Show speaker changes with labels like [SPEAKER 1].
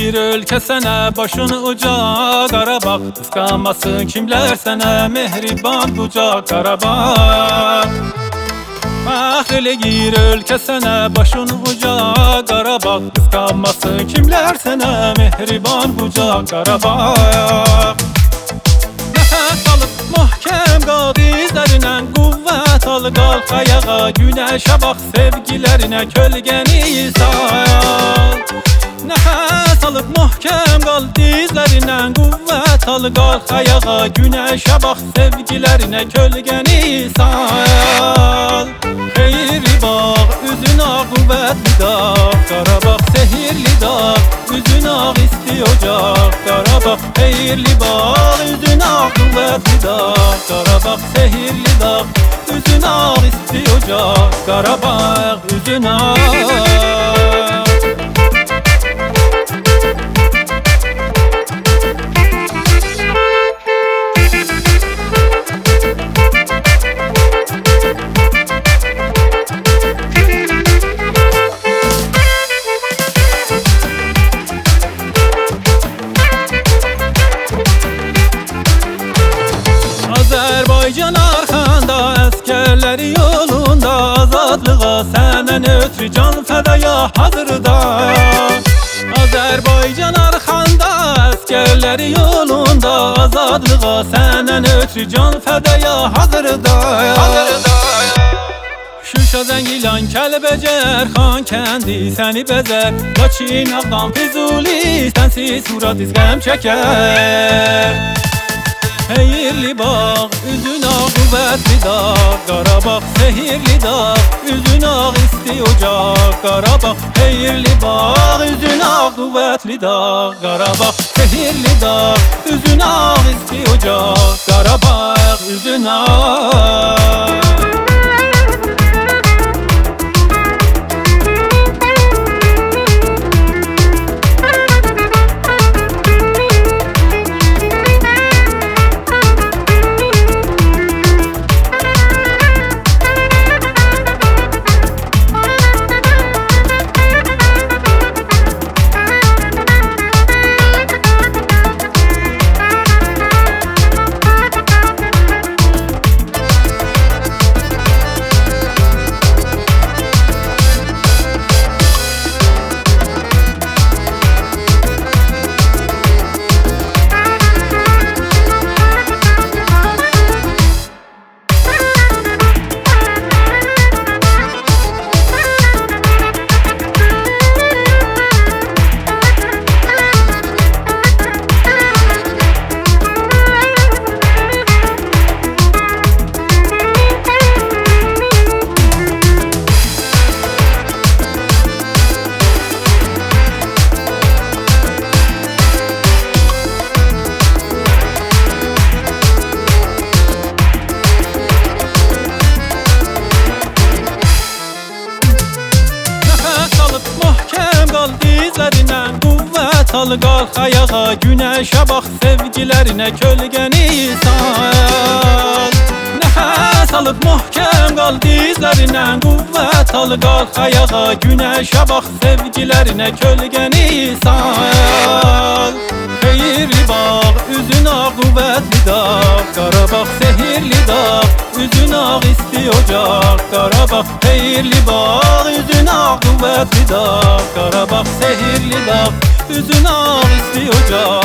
[SPEAKER 1] gir ölkə sənə başını uca Qarabağ, qısqanmasın kimlər sənə mehriban bucaq Qarabağ. Bax elə gir ölkə sənə başını uca Qarabağ, qısqanmasın kimlər sənə mehriban bucaq Qarabağ. Nəfəs alıb möhkəm qal dizlərinə, qüvvət al qalx ayağa, günəşə bax sevgilərinə kölgəni sal. Nəfəs alıb möhkəm qal dizlərinə, qüvvət al qalx ayağa, günəşə bax sevgilərinə kölgəni sal. Xeyirli bağ, üzün ağ, qüvvətli dağ Qarabağ, sehirli dağ, üzün ağ, isti ocaq Qarabağ, xeyirli bağ, üzün ağ, qüvvətli dağ Qarabağ, sehirli dağ, üzün ağ, isti ocaq Qarabağ, üzün ağ. Azərbaycan arxanda, əskərləri yolunda, azadlığa səndən ötürü can fədaya hazırda. Azərbaycan arxanda, əskərləri yolunda, azadlığa səndən ötürü can fədaya hazırda. Şuşa, Zəngilan, Kəlbəcər, Xankəndi səni bəzər, Laçin, Ağdam, Füzuli sənsiz Murad qəm çəkər. Xeyirli bağ, üzün ağ, qüvvətli dağ Qarabağ, sehirli dağ, üzün ağ, isti ocaq Qarabağ, xeyirli bağ, üzün ağ, qüvvətli dağ Qarabağ, sehirli dağ, üzün ağ, isti ocaq Qarabağ, üzün ağ. Dizlərinə qüvvət al qalx ayağa, günəşə bax sevgilərinə kölgəni sal. Nəfəs alıb möhkəm qal dizlərinə, qüvvət al qalx ayağa, günəşə bax sevgilərinə kölgəni sal. Xeyirli bağ, üzün ağ, qüvvətli dağ Qarabağ, sehirli dağ, üzün ağ, isti ocaq Qarabağ, xeyirli bağ, üzün ağ, qüvvətli dağ Qarabağ, sehirli dağ, üzün ağ, isti ocaq